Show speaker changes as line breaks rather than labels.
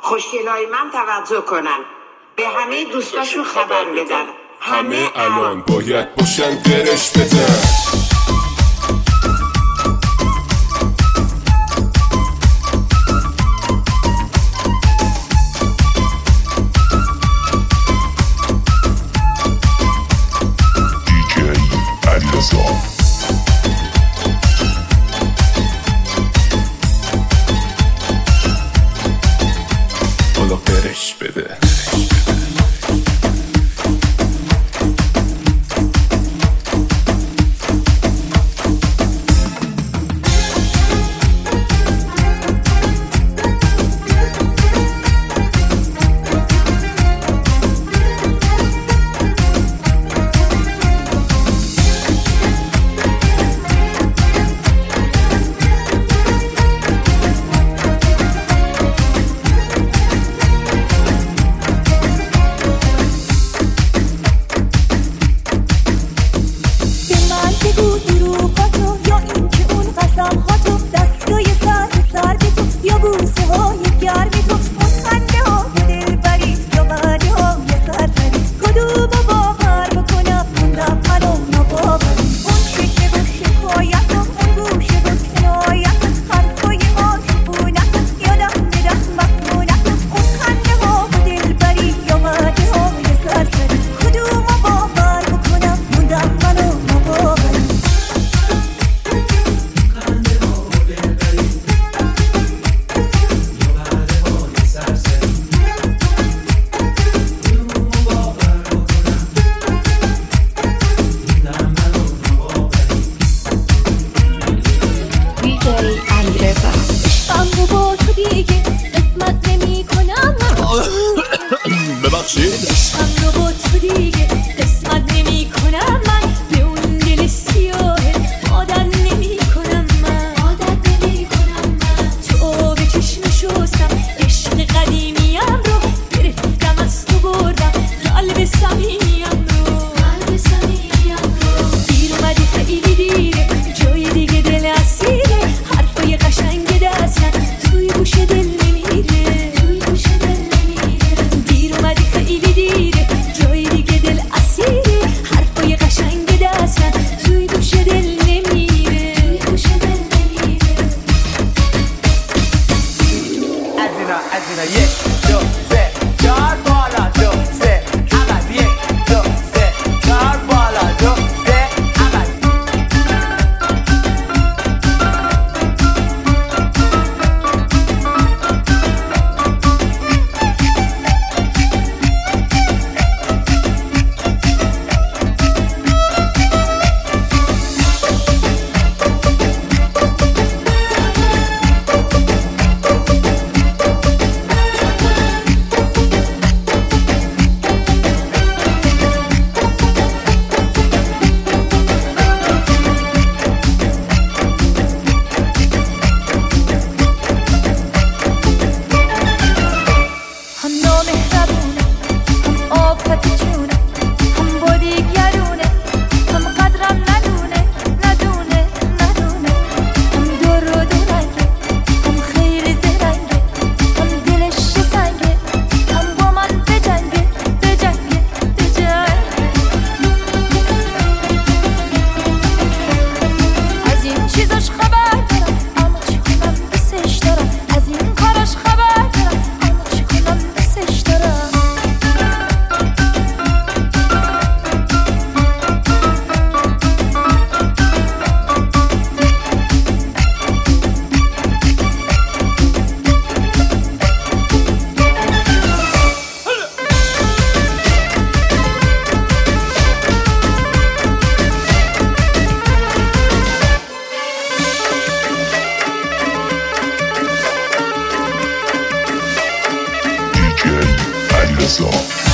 خوشگلای من توجه کنن، به همه دوستاشون خبر بدن
همه الان باید باشن درش بدن. حالا برش بده.
ببخشید عشقم رو با تو دیگه قسمت نمی کنم من، به اون دل سیاهه عادت نمی کنم من، تو آب چشم شستم عشق قدیمیم رو گرفتم از تو بردم قلب صمیمیم رو دیر اومدی خیلی دیره جای دیگه دل اسیره حرفای قشنگ دستن توی گوش دل نمیره دیر اومدی خیلی دیره جای دیگه دل اسیره حرفای قشنگ دستن توی گوش دل نمیره
از اینا یک دو سه چهار بالا دو سه عقب یک دو سه چهار بالا دو سه عقب.
DJ Aliazar.